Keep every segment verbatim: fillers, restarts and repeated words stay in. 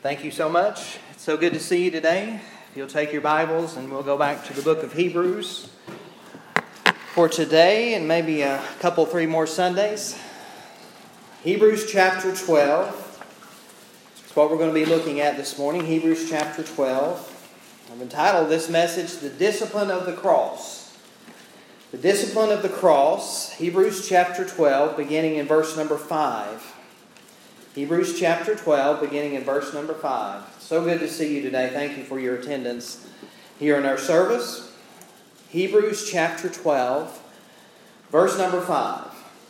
Thank you so much. It's so good to see you today. If you'll take your Bibles and we'll go back to the book of Hebrews for today and maybe a couple, three more Sundays. Hebrews chapter twelve. That's what we're going to be looking at this morning. Hebrews chapter twelve. I've entitled this message, The Discipline of the Cross. The Discipline of the Cross. Hebrews chapter twelve, beginning in verse number five. Hebrews chapter twelve, beginning in verse number five. So good to see you today. Thank you for your attendance here in our service. Hebrews chapter twelve, verse number five.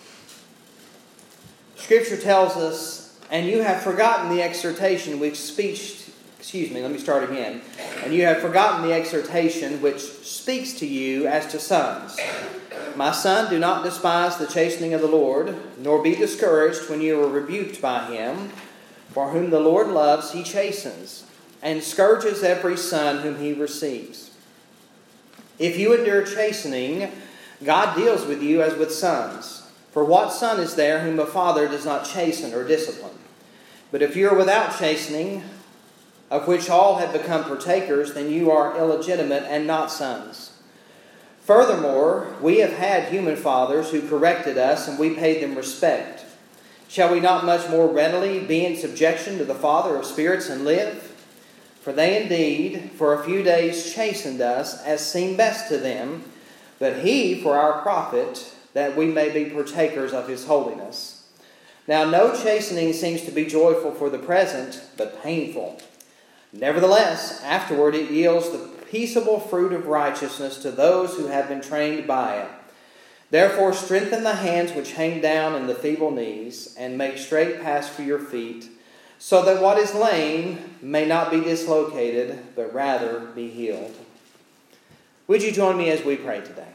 Scripture tells us, and you have forgotten the exhortation which speaks, excuse me, let me start again. And you have forgotten the exhortation which speaks to you as to sons. My son, do not despise the chastening of the Lord, nor be discouraged when you are rebuked by him. For whom the Lord loves, he chastens, and scourges every son whom he receives. If you endure chastening, God deals with you as with sons. For what son is there whom a father does not chasten or discipline? But if you are without chastening, of which all have become partakers, then you are illegitimate and not sons. Furthermore, we have had human fathers who corrected us, and we paid them respect. Shall we not much more readily be in subjection to the Father of spirits and live? For they indeed for a few days chastened us as seemed best to them, but He for our profit, that we may be partakers of His holiness. Now no chastening seems to be joyful for the present, but painful. Nevertheless, afterward it yields the peaceable fruit of righteousness to those who have been trained by it. Therefore strengthen the hands which hang down and the feeble knees, and make straight paths for your feet, so that what is lame may not be dislocated, but rather be healed. Would you join me as we pray today?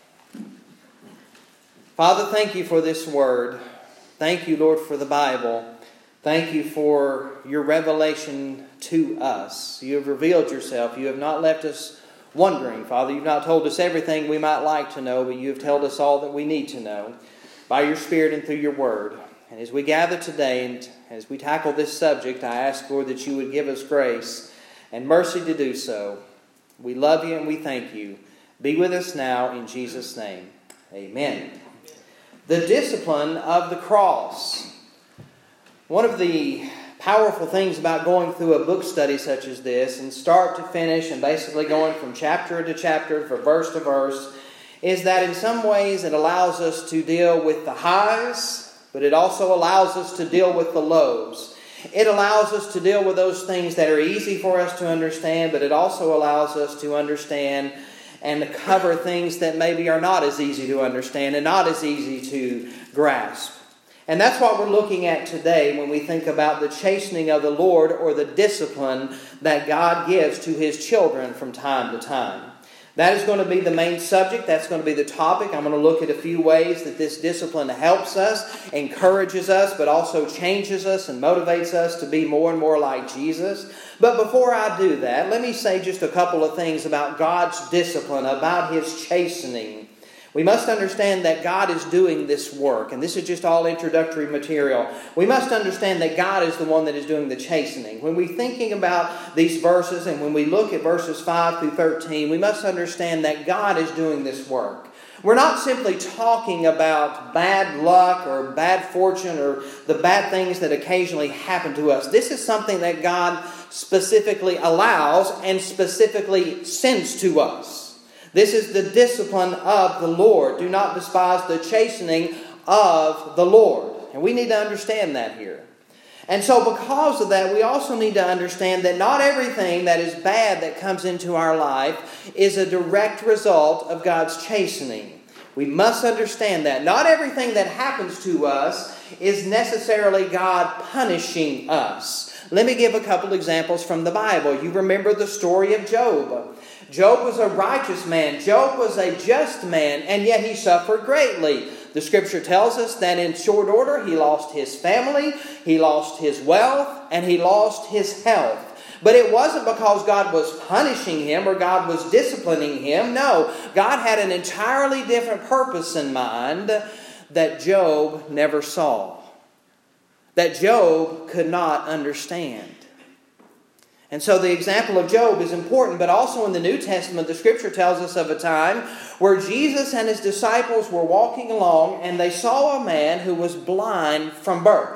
Father, thank you for this word. Thank you, Lord, for the Bible. Thank you for your revelation to us. You have revealed yourself. You have not left us wondering, Father. You've not told us everything we might like to know, but you have told us all that we need to know by your Spirit and through your word. And as we gather today and as we tackle this subject, I ask, Lord, that you would give us grace and mercy to do so. We love you and we thank you. Be with us now in Jesus' name. Amen. The discipline of the cross. One of the powerful things about going through a book study such as this, and start to finish and basically going from chapter to chapter, from verse to verse, is that in some ways it allows us to deal with the highs, but it also allows us to deal with the lows. It allows us to deal with those things that are easy for us to understand, but it also allows us to understand and to cover things that maybe are not as easy to understand and not as easy to grasp. And that's what we're looking at today when we think about the chastening of the Lord, or the discipline that God gives to His children from time to time. That is going to be the main subject. That's going to be the topic. I'm going to look at a few ways that this discipline helps us, encourages us, but also changes us and motivates us to be more and more like Jesus. But before I do that, let me say just a couple of things about God's discipline, about His chastening. We must understand that God is doing this work, and this is just all introductory material. We must understand that God is the one that is doing the chastening. When we're thinking about these verses, and when we look at verses five through thirteen, we must understand that God is doing this work. We're not simply talking about bad luck or bad fortune or the bad things that occasionally happen to us. This is something that God specifically allows and specifically sends to us. This is the discipline of the Lord. Do not despise the chastening of the Lord. And we need to understand that here. And so because of that, we also need to understand that not everything that is bad that comes into our life is a direct result of God's chastening. We must understand that. Not everything that happens to us is necessarily God punishing us. Let me give a couple examples from the Bible. You remember the story of Job. Job was a righteous man. Job was a just man, and yet he suffered greatly. The Scripture tells us that in short order he lost his family, he lost his wealth, and he lost his health. But it wasn't because God was punishing him or God was disciplining him. No, God had an entirely different purpose in mind that Job never saw, that Job could not understand. And so the example of Job is important, but also in the New Testament, the Scripture tells us of a time where Jesus and His disciples were walking along and they saw a man who was blind from birth.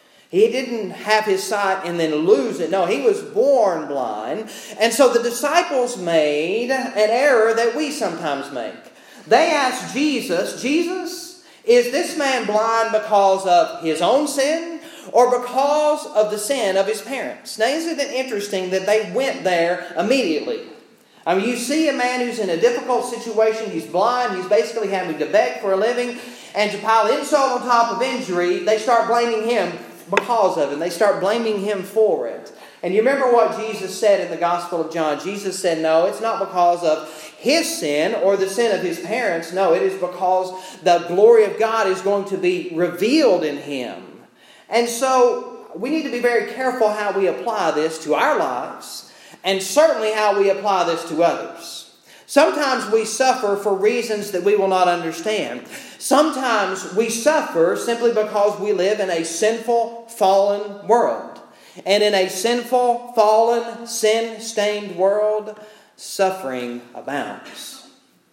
He didn't have his sight and then lose it. No, he was born blind. And so the disciples made an error that we sometimes make. They asked Jesus, Jesus, is this man blind because of his own sin or because of the sin of his parents? Now, isn't it interesting that they went there immediately? I mean, you see a man who's in a difficult situation. He's blind. He's basically having to beg for a living. And to pile insult on top of injury, they start blaming him because of it. And they start blaming him for it. And you remember what Jesus said in the Gospel of John. Jesus said, no, it's not because of his sin or the sin of his parents. No, it is because the glory of God is going to be revealed in him. And so we need to be very careful how we apply this to our lives, and certainly how we apply this to others. Sometimes we suffer for reasons that we will not understand. Sometimes we suffer simply because we live in a sinful, fallen world. And in a sinful, fallen, sin-stained world, suffering abounds.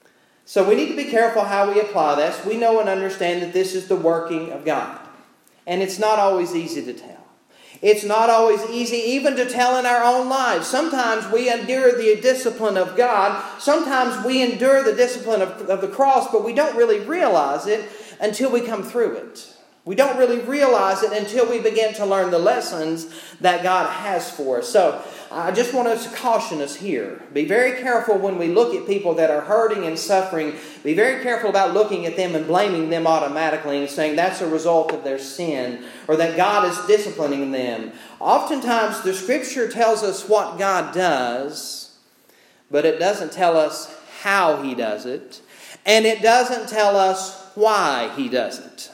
So we need to be careful how we apply this. We know and understand that this is the working of God. And it's not always easy to tell. It's not always easy even to tell in our own lives. Sometimes we endure the discipline of God. Sometimes we endure the discipline of, of the cross, but we don't really realize it until we come through it. We don't really realize it until we begin to learn the lessons that God has for us. So I just want to caution us here. Be very careful when we look at people that are hurting and suffering. Be very careful about looking at them and blaming them automatically and saying that's a result of their sin or that God is disciplining them. Oftentimes the Scripture tells us what God does, but it doesn't tell us how He does it. And it doesn't tell us why He does it.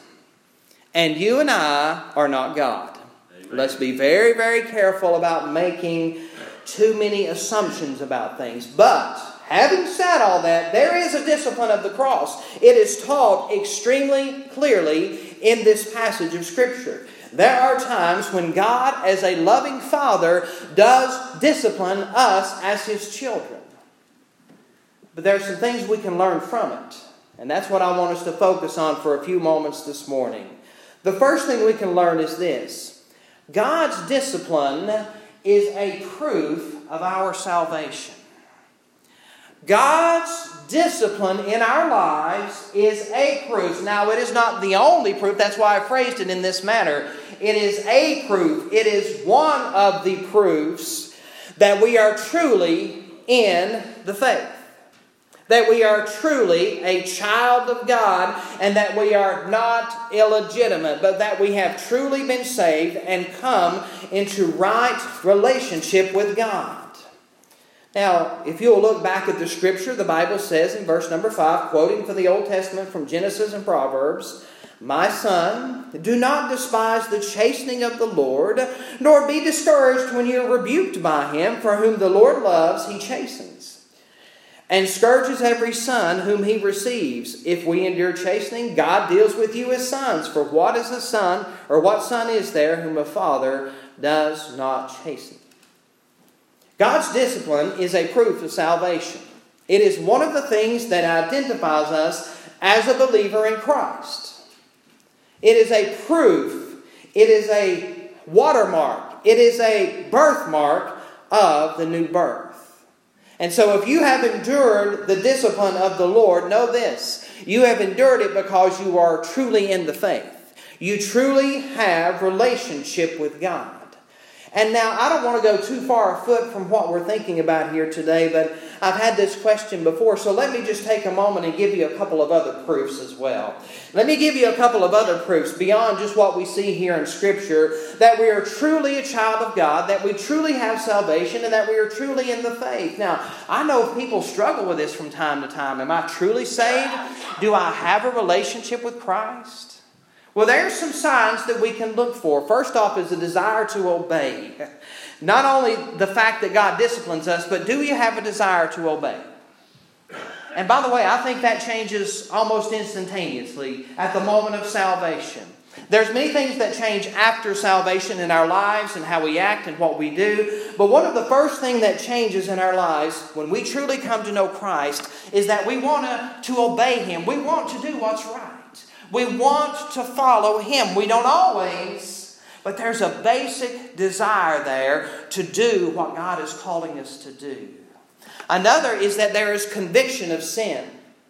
And you and I are not God. Amen. Let's be very, very careful about making too many assumptions about things. But having said all that, there is a discipline of the cross. It is taught extremely clearly in this passage of Scripture. There are times when God, as a loving Father, does discipline us as His children. But there are some things we can learn from it. And that's what I want us to focus on for a few moments this morning. The first thing we can learn is this. God's discipline is a proof of our salvation. God's discipline in our lives is a proof. Now, it is not the only proof. That's why I phrased it in this manner. It is a proof. It is one of the proofs that we are truly in the faith. That we are truly a child of God and that we are not illegitimate, but that we have truly been saved and come into right relationship with God. Now, if you'll look back at the Scripture, the Bible says in verse number five, quoting from the Old Testament from Genesis and Proverbs, "My son, do not despise the chastening of the Lord, nor be discouraged when you are rebuked by Him, for whom the Lord loves, He chastens, and scourges every son whom He receives. If we endure chastening, God deals with you as sons. For what is a son, or what son is there whom a father does not chasten?" God's discipline is a proof of salvation. It is one of the things that identifies us as a believer in Christ. It is a proof. It is a watermark. It is a birthmark of the new birth. And so if you have endured the discipline of the Lord, know this. You have endured it because you are truly in the faith. You truly have relationship with God. And now, I don't want to go too far afoot from what we're thinking about here today, but I've had this question before, so let me just take a moment and give you a couple of other proofs as well. Let me give you a couple of other proofs beyond just what we see here in Scripture, that we are truly a child of God, that we truly have salvation, and that we are truly in the faith. Now, I know people struggle with this from time to time. Am I truly saved? Do I have a relationship with Christ? Well, there are some signs that we can look for. First off is a desire to obey. Not only the fact that God disciplines us, but do you have a desire to obey? And by the way, I think that changes almost instantaneously at the moment of salvation. There's many things that change after salvation in our lives and how we act and what we do. But one of the first things that changes in our lives when we truly come to know Christ is that we want to, to obey Him. We want to do what's right. We want to follow Him. We don't always, but there's a basic desire there to do what God is calling us to do. Another is that there is conviction of sin.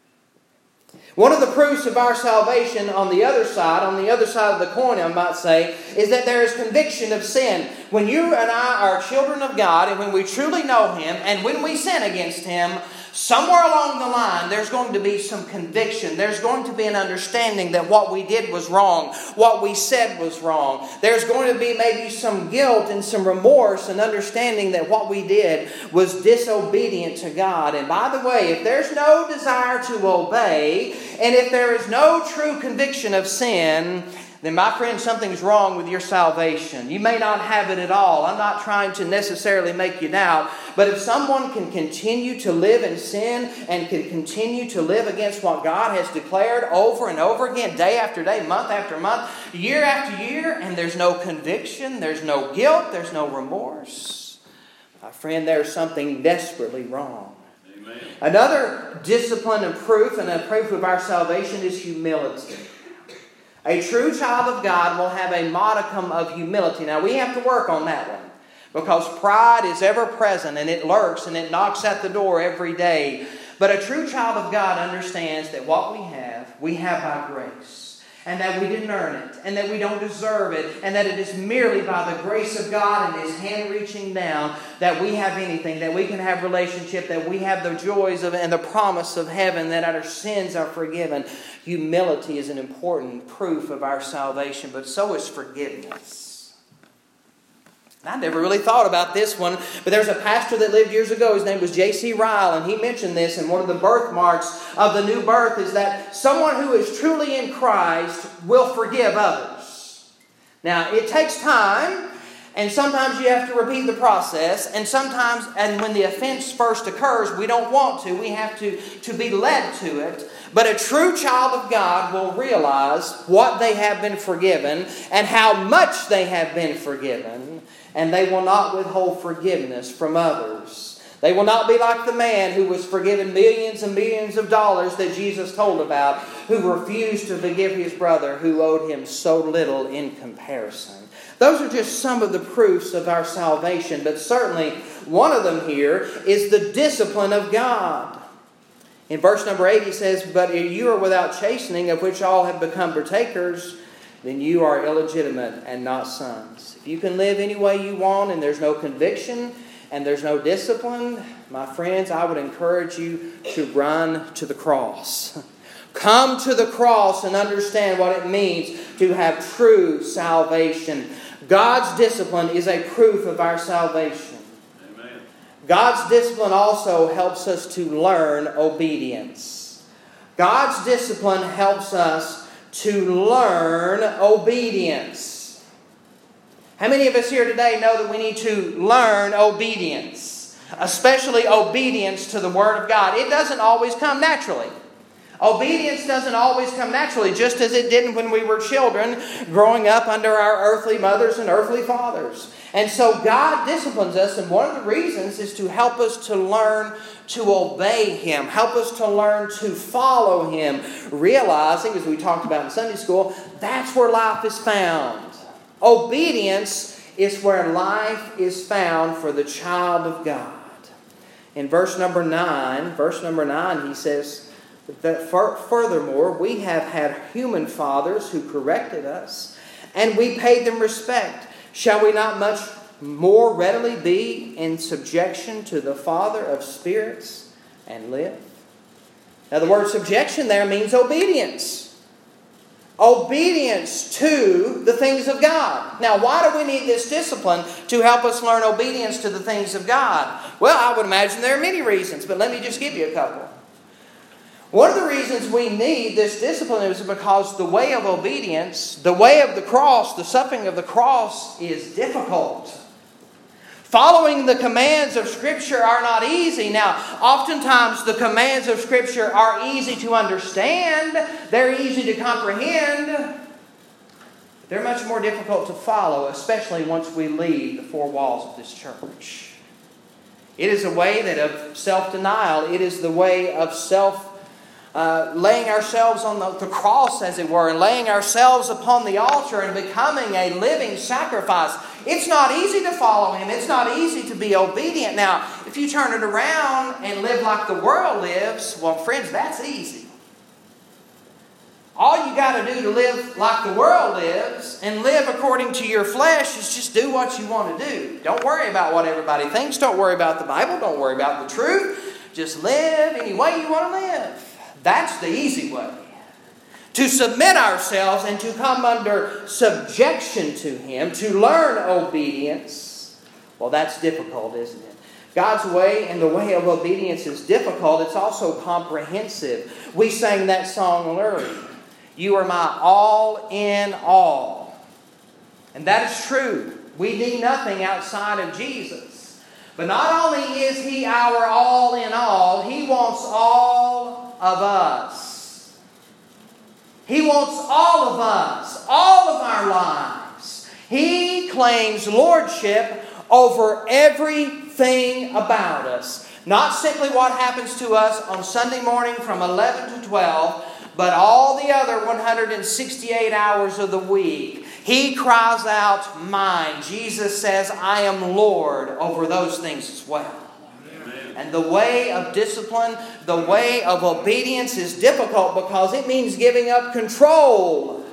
One of the proofs of our salvation on the other side, on the other side of the coin, I might say, is that there is conviction of sin. When you and I are children of God, and when we truly know Him, and when we sin against Him, somewhere along the line, there's going to be some conviction. There's going to be an understanding that what we did was wrong. What we said was wrong. There's going to be maybe some guilt and some remorse and understanding that what we did was disobedient to God. And by the way, if there's no desire to obey, and if there is no true conviction of sin, then my friend, something's wrong with your salvation. You may not have it at all. I'm not trying to necessarily make you doubt. But if someone can continue to live in sin and can continue to live against what God has declared over and over again, day after day, month after month, year after year, and there's no conviction, there's no guilt, there's no remorse, my friend, there's something desperately wrong. Amen. Another discipline and proof, and a proof of our salvation, is humility. A true child of God will have a modicum of humility. Now, we have to work on that one, because pride is ever present, and it lurks, and it knocks at the door every day. But a true child of God understands that what we have, we have by grace, and that we didn't earn it, and that we don't deserve it, and that it is merely by the grace of God and His hand reaching down that we have anything, that we can have relationship, that we have the joys of and the promise of heaven, that our sins are forgiven. Humility is an important proof of our salvation, but so is forgiveness. I never really thought about this one, but there's a pastor that lived years ago. His name was J C Ryle, and he mentioned this, and one of the birthmarks of the new birth is that someone who is truly in Christ will forgive others. Now, it takes time, and sometimes you have to repeat the process, and sometimes, and when the offense first occurs, we don't want to. We have to, to be led to it. But a true child of God will realize what they have been forgiven and how much they have been forgiven, and they will not withhold forgiveness from others. They will not be like the man who was forgiven millions and millions of dollars that Jesus told about, who refused to forgive his brother who owed him so little in comparison. Those are just some of the proofs of our salvation, but certainly one of them here is the discipline of God. In verse number eight he says, "But if you are without chastening, of which all have become partakers, then you are illegitimate and not sons." If you can live any way you want and there's no conviction and there's no discipline, my friends, I would encourage you to run to the cross. Come to the cross and understand what it means to have true salvation. God's discipline is a proof of our salvation. Amen. God's discipline also helps us to learn obedience. God's discipline helps us to learn obedience. How many of us here today know that we need to learn obedience? Especially obedience to the Word of God. It doesn't always come naturally. Obedience doesn't always come naturally, just as it didn't when we were children growing up under our earthly mothers and earthly fathers. And so God disciplines us, and one of the reasons is to help us to learn to obey Him, help us to learn to follow Him, realizing, as we talked about in Sunday school, that's where life is found. Obedience is where life is found for the child of God. In verse number nine, verse number nine, he says that furthermore, we have had human fathers who corrected us, and we paid them respect. Shall we not much more readily be in subjection to the Father of spirits and live? Now the word subjection there means obedience. Obedience to the things of God. Now, why do we need this discipline to help us learn obedience to the things of God? Well, I would imagine there are many reasons, but let me just give you a couple. One of the reasons we need this discipline is because the way of obedience, the way of the cross, the suffering of the cross is difficult. Following the commands of Scripture are not easy. Now, oftentimes the commands of Scripture are easy to understand. They're easy to comprehend. they're much more difficult to follow, especially once we leave the four walls of this church. It is a way that of self-denial. It is the way of self Uh, laying ourselves on the, the cross, as it were, and laying ourselves upon the altar and becoming a living sacrifice. It's not easy to follow Him. It's not easy to be obedient. Now, if you turn it around and live like the world lives, well, friends, that's easy. All you got to do to live like the world lives and live according to your flesh is just do what you want to do. Don't worry about what everybody thinks. Don't worry about the Bible. Don't worry about the truth. Just live any way you want to live. That's the easy way. To submit ourselves and to come under subjection to Him, to learn obedience, well, that's difficult, isn't it? God's way and the way of obedience is difficult. It's also comprehensive. We sang that song earlier. You are my all in all. And that is true. We need nothing outside of Jesus. But not only is He our all in all, He wants all of us. He wants all of us, all of our lives. He claims lordship over everything about us. Not simply what happens to us on Sunday morning from eleven to twelve, but all the other one hundred sixty-eight hours of the week. He cries out, mine. Jesus says, I am Lord over those things as well. And the way of discipline, the way of obedience is difficult because it means giving up control.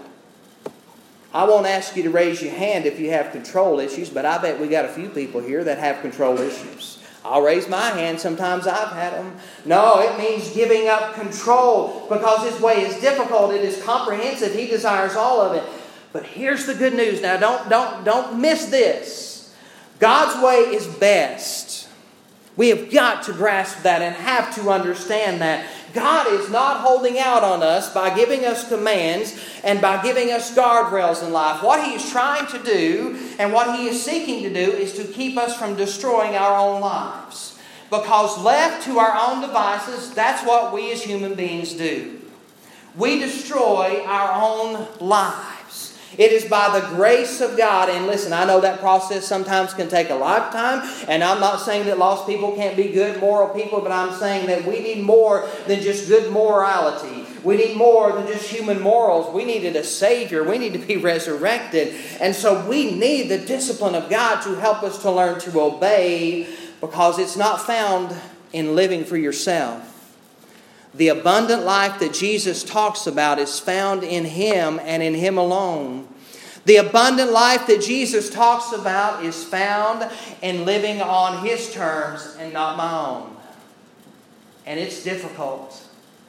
I won't ask you to raise your hand if you have control issues, but I bet we got a few people here that have control issues. I'll raise my hand. Sometimes I've had them. No, it means giving up control because His way is difficult. It is comprehensive. He desires all of it. But here's the good news. Now, don't, don't, don't miss this. God's way is best. We have got to grasp that and have to understand that. God is not holding out on us by giving us commands and by giving us guardrails in life. What He is trying to do and what He is seeking to do is to keep us from destroying our own lives. Because left to our own devices, that's what we as human beings do. We destroy our own lives. It is by the grace of God. And listen, I know that process sometimes can take a lifetime. And I'm not saying that lost people can't be good, moral people. But I'm saying that we need more than just good morality. We need more than just human morals. We needed a Savior. We need to be resurrected. And so we need the discipline of God to help us to learn to obey. Because it's not found in living for yourself. The abundant life that Jesus talks about is found in Him and in Him alone. The abundant life that Jesus talks about is found in living on His terms and not my own. And it's difficult,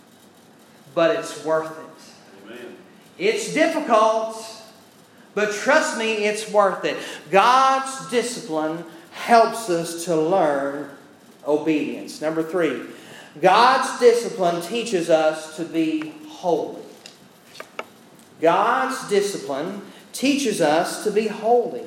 but it's worth it. Amen. It's difficult, but trust me, it's worth it. God's discipline helps us to learn obedience. Number three. God's discipline teaches us to be holy. God's discipline teaches us to be holy.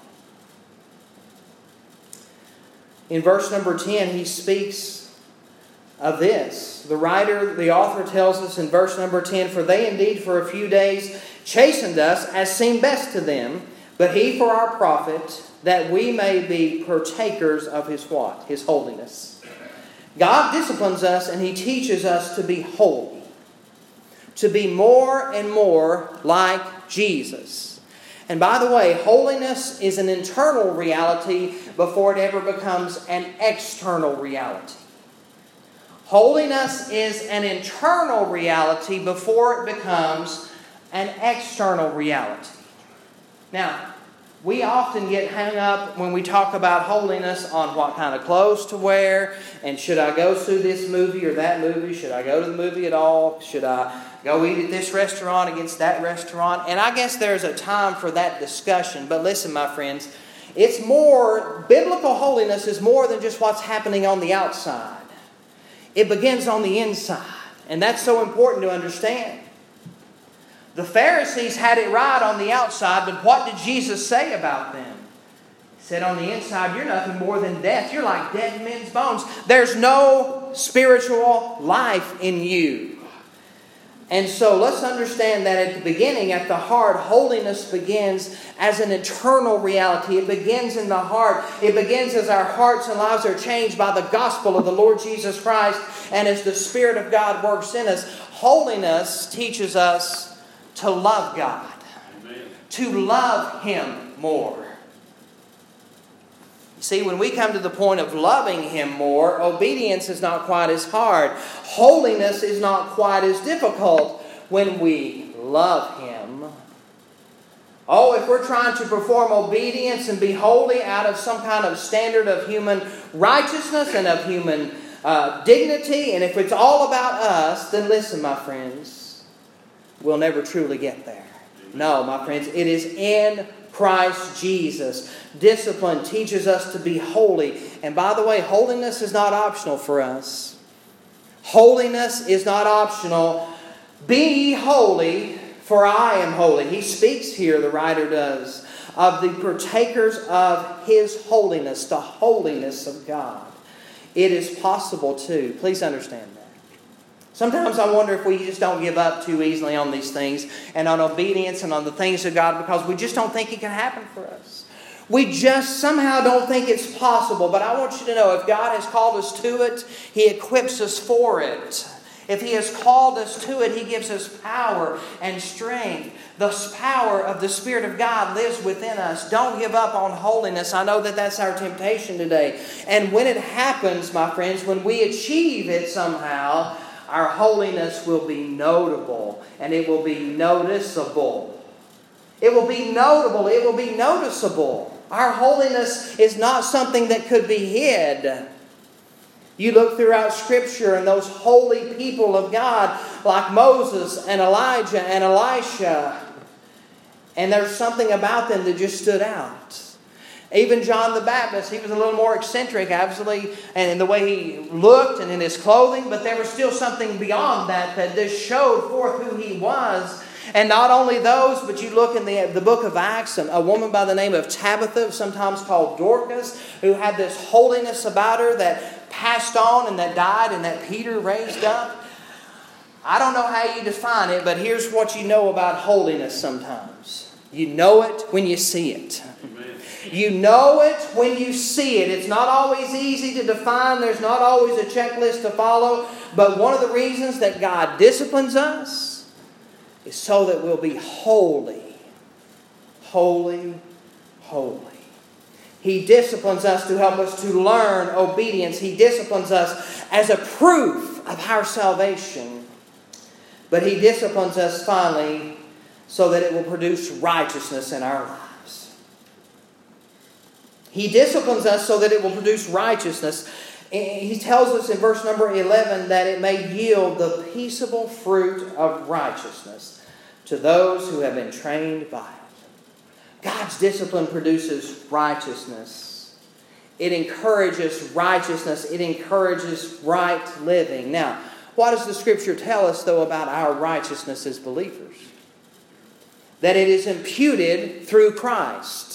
In verse number ten, he speaks of this. The writer, the author tells us in verse number ten, for they indeed for a few days chastened us as seemed best to them, but He for our profit, that we may be partakers of His what? His holiness. God disciplines us and He teaches us to be holy. To be more and more like Jesus. And by the way, holiness is an internal reality before it ever becomes an external reality. Holiness is an internal reality before it becomes an external reality. Now, we often get hung up when we talk about holiness on what kind of clothes to wear. And should I go to this movie or that movie? Should I go to the movie at all? Should I go eat at this restaurant against that restaurant? And I guess there's a time for that discussion. But listen, my friends, it's more, biblical holiness is more than just what's happening on the outside. It begins on the inside. And that's so important to understand. The Pharisees had it right on the outside, but what did Jesus say about them? He said on the inside, you're nothing more than death. You're like dead men's bones. There's no spiritual life in you. And so let's understand that at the beginning, at the heart, holiness begins as an eternal reality. It begins in the heart. It begins as our hearts and lives are changed by the gospel of the Lord Jesus Christ and as the Spirit of God works in us. Holiness teaches us to love God, Amen. To love Him more. See, when we come to the point of loving Him more, obedience is not quite as hard. Holiness is not quite as difficult when we love Him. Oh, if we're trying to perform obedience and be holy out of some kind of standard of human righteousness and of human uh, dignity, and if it's all about us, then listen, my friends, we'll never truly get there. No, my friends, it is in Christ Jesus. Discipline teaches us to be holy. And by the way, holiness is not optional for us. Holiness is not optional. Be ye holy, for I am holy. He speaks here, the writer does, of the partakers of His holiness, the holiness of God. It is possible too. Please understand that. Sometimes I wonder if we just don't give up too easily on these things and on obedience and on the things of God because we just don't think it can happen for us. We just somehow don't think it's possible. But I want you to know, if God has called us to it, He equips us for it. If He has called us to it, He gives us power and strength. The power of the Spirit of God lives within us. Don't give up on holiness. I know that that's our temptation today. And when it happens, my friends, when we achieve it somehow, our holiness will be notable and it will be noticeable. It will be notable. It will be noticeable. Our holiness is not something that could be hid. You look throughout Scripture and those holy people of God like Moses and Elijah and Elisha, and there's something about them that just stood out. Even John the Baptist, he was a little more eccentric, absolutely, and in the way he looked and in his clothing, but there was still something beyond that that just showed forth who he was. And not only those, but you look in the, the book of Acts, a woman by the name of Tabitha, sometimes called Dorcas, who had this holiness about her that passed on and that died and that Peter raised up. I don't know how you define it, but here's what you know about holiness sometimes. You know it when you see it. Amen. You know it when you see it. It's not always easy to define. There's not always a checklist to follow. But one of the reasons that God disciplines us is so that we'll be holy. Holy, holy. He disciplines us to help us to learn obedience. He disciplines us as a proof of our salvation. But He disciplines us finally so that it will produce righteousness in our lives. He disciplines us so that it will produce righteousness. He tells us in verse number eleven that it may yield the peaceable fruit of righteousness to those who have been trained by it. God's discipline produces righteousness. It encourages righteousness. It encourages right living. Now, what does the Scripture tell us, though, about our righteousness as believers? That it is imputed through Christ.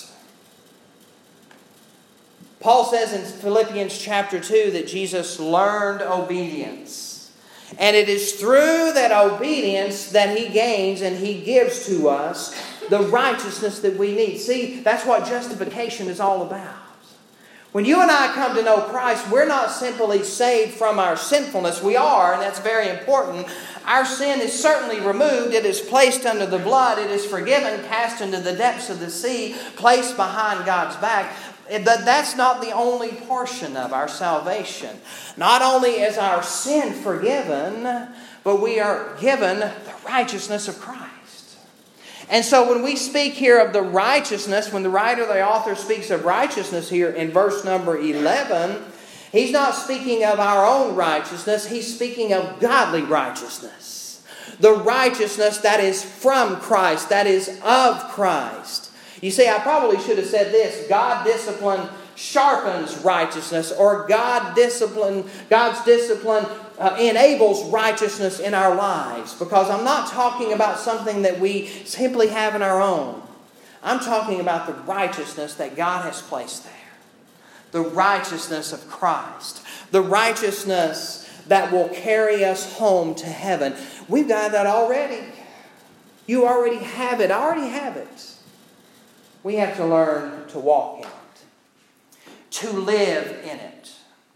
Paul says in Philippians chapter two that Jesus learned obedience. And it is through that obedience that He gains and He gives to us the righteousness that we need. See, that's what justification is all about. When you and I come to know Christ, we're not simply saved from our sinfulness. We are, and that's very important. Our sin is certainly removed. It is placed under the blood. It is forgiven, cast into the depths of the sea, placed behind God's back. But that's not the only portion of our salvation. Not only is our sin forgiven, but we are given the righteousness of Christ. And so when we speak here of the righteousness, when the writer, the author speaks of righteousness here in verse number eleven, he's not speaking of our own righteousness. He's speaking of godly righteousness. The righteousness that is from Christ, that is of Christ. You see, I probably should have said this: God discipline sharpens righteousness, or God discipline, God's discipline uh, enables righteousness in our lives. Because I'm not talking about something that we simply have in our own. I'm talking about the righteousness that God has placed there. The righteousness of Christ. The righteousness that will carry us home to heaven. We've got that already. You already have it. I already have it. We have to learn to walk in it, to live in it,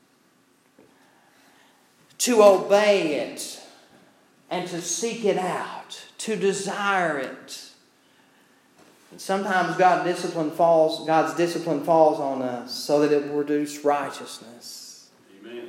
to obey it, and to seek it out, to desire it. And sometimes God discipline falls, God's discipline falls on us so that it will produce righteousness. Amen.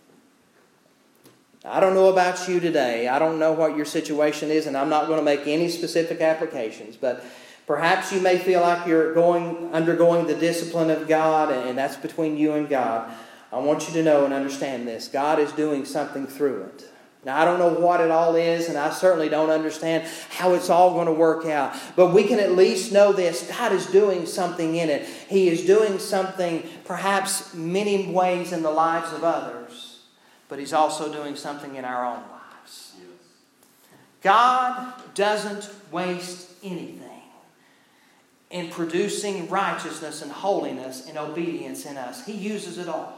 I don't know about you today. I don't know what your situation is, and I'm not going to make any specific applications, but perhaps you may feel like you're going undergoing the discipline of God, and that's between you and God. I want you to know and understand this. God is doing something through it. Now, I don't know what it all is, and I certainly don't understand how it's all going to work out. But we can at least know this. God is doing something in it. He is doing something perhaps many ways in the lives of others. But He's also doing something in our own lives. Yes. God doesn't waste anything in producing righteousness and holiness and obedience in us. He uses it all.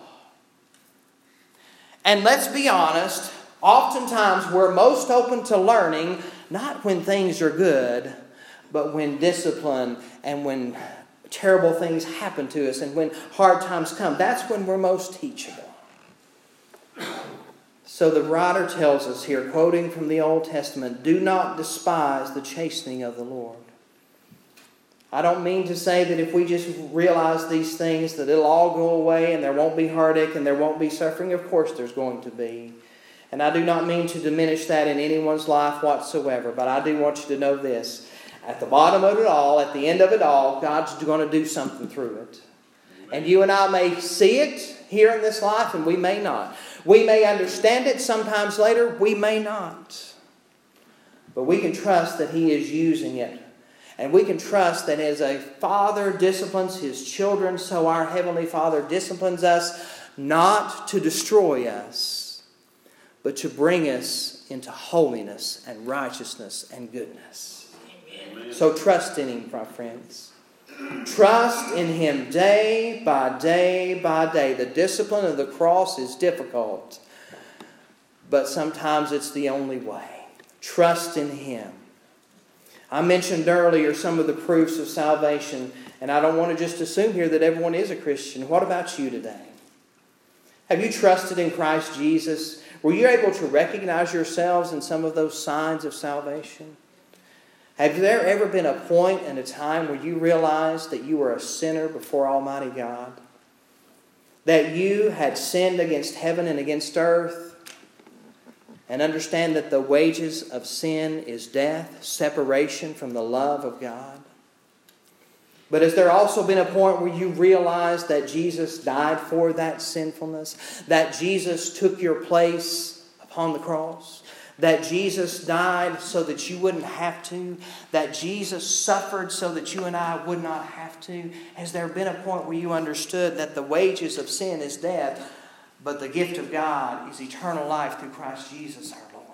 And let's be honest, oftentimes we're most open to learning not when things are good, but when discipline and when terrible things happen to us and when hard times come. That's when we're most teachable. So the writer tells us here, quoting from the Old Testament, "Do not despise the chastening of the Lord." I don't mean to say that if we just realize these things that it'll all go away and there won't be heartache and there won't be suffering. Of course there's going to be. And I do not mean to diminish that in anyone's life whatsoever. But I do want you to know this. At the bottom of it all, at the end of it all, God's going to do something through it. And you and I may see it here in this life and we may not. We may understand it sometimes later. We may not. But we can trust that He is using it. And we can trust that as a father disciplines his children, so our Heavenly Father disciplines us not to destroy us, but to bring us into holiness and righteousness and goodness. Amen. So trust in Him, my friends. Trust in Him day by day by day. The discipline of the cross is difficult, but sometimes it's the only way. Trust in Him. I mentioned earlier some of the proofs of salvation, and I don't want to just assume here that everyone is a Christian. What about you today? Have you trusted in Christ Jesus? Were you able to recognize yourselves in some of those signs of salvation? Have there ever been a point and a time where you realized that you were a sinner before Almighty God? That you had sinned against heaven and against earth? And understand that the wages of sin is death, separation from the love of God. But has there also been a point where you realized that Jesus died for that sinfulness? That Jesus took your place upon the cross? That Jesus died so that you wouldn't have to? That Jesus suffered so that you and I would not have to? Has there been a point where you understood that the wages of sin is death, but the gift of God is eternal life through Christ Jesus our Lord?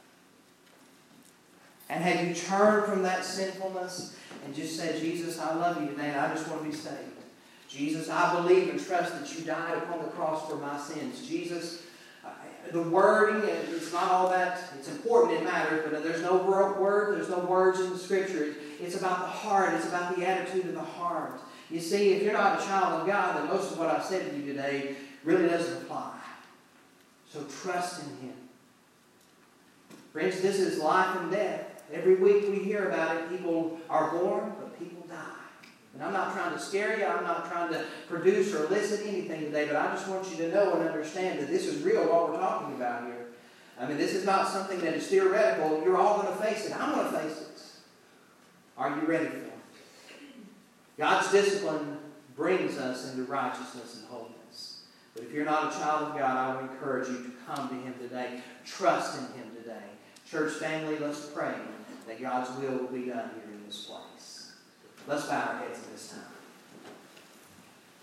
And have you turned from that sinfulness and just said, Jesus, I love you today and I just want to be saved. Jesus, I believe and trust that you died upon the cross for my sins. Jesus, the wording, it's not all that, it's important, it matters, but there's no word, there's no words in the Scripture. It's about the heart, it's about the attitude of the heart. You see, if you're not a child of God, then most of what I've said to you today really doesn't apply. So trust in Him. Friends, this is life and death. Every week we hear about it. People are born, but people die. And I'm not trying to scare you. I'm not trying to produce or elicit anything today, but I just want you to know and understand that this is real what we're talking about here. I mean, this is not something that is theoretical. You're all going to face it. I'm going to face it. Are you ready for it? God's discipline brings us into righteousness and holiness. But if you're not a child of God, I would encourage you to come to Him today. Trust in Him today. Church family, let's pray that God's will will be done here in this place. Let's bow our heads at this time.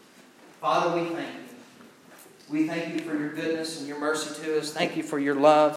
Father, we thank you. We thank you for your goodness and your mercy to us. Thank you for your love.